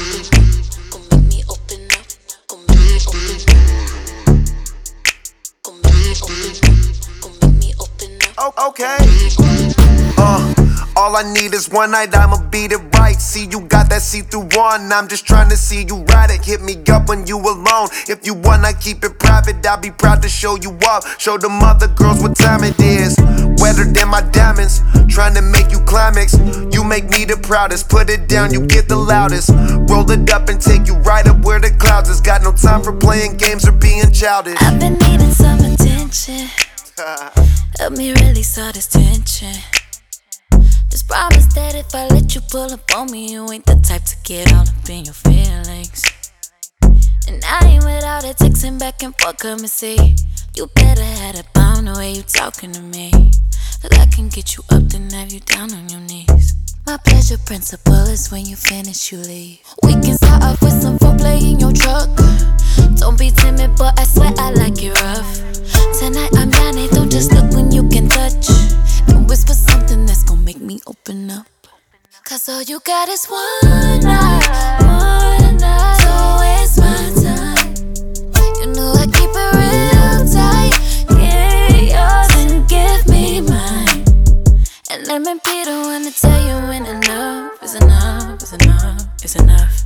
Okay. All I need is one night, I'ma beat it right. See, you got that see-through one, I'm just trying to see you ride it. Hit me up when you alone. If you wanna keep it private, I'll be proud to show you up. Show them other girls what time it is. Wetter than my diamonds, trying to make you climax. You make me the proudest, put it down, you get the loudest. Roll it up and take you right up where the clouds is. Got no time for playing games or being childish. I've been needing some attention. Help me release all this tension. Just promise that if I let you pull up on me, you ain't the type to get all up in your feelings. And I ain't with all that texting back and forth, come and see. You better have a pound the way you talking to me. Cause I can get you up then have you down on your knees. My pleasure principle is when you finish, you leave. We can start off with some foreplay in your truck. Don't be timid, but I swear I like it rough. Tonight I'm down, don't just look when you can touch. And whisper something that's gonna make me open up. Cause all you got is one night. Don't waste my time. You know I keep it real tight. Get yours and give me mine. And let me be the one to tell you when enough is enough, is enough, is enough.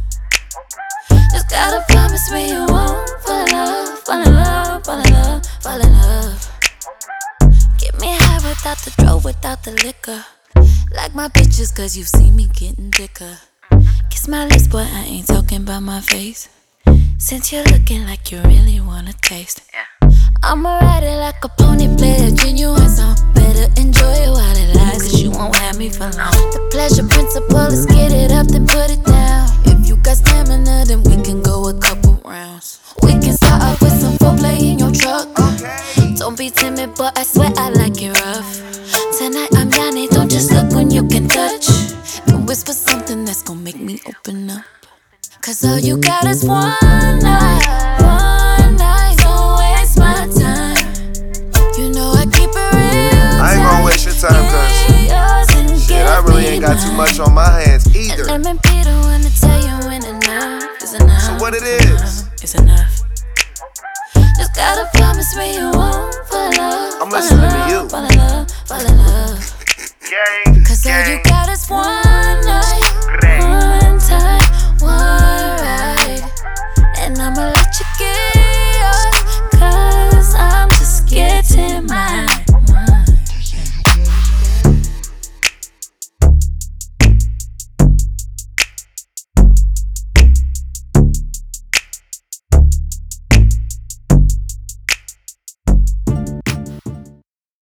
Just gotta promise me you won't fall in love, fall in love, fall in love, fall in love. Get me high without the drove, without the liquor. Like my bitches cause you see me getting thicker. Kiss my lips but I ain't talking about my face. Since you're looking like you really wanna taste. I'ma ride it like a pony, play a genuine song. Better enjoy it while it lasts, cause you won't have me for long. The pleasure principle is get it up then put it down. If you got stamina then we can go a couple rounds. We can start off with some foreplay in your truck. Don't be timid but I swear I like it rough. Tonight I'm down, don't just look when you can touch. And whisper something that's gonna make me open up. Cause all you got is one night, one night. Don't waste my time. You know I keep it real. I ain't gonna waste your time cause shit, I really ain't got too much on my hands either. And let me be the one to tell you when enough is enough. So what it is? It's enough. Just gotta promise me you won't fall in love. I'm listening to you. Fall in love, fall in love. Gang, cause all you got is one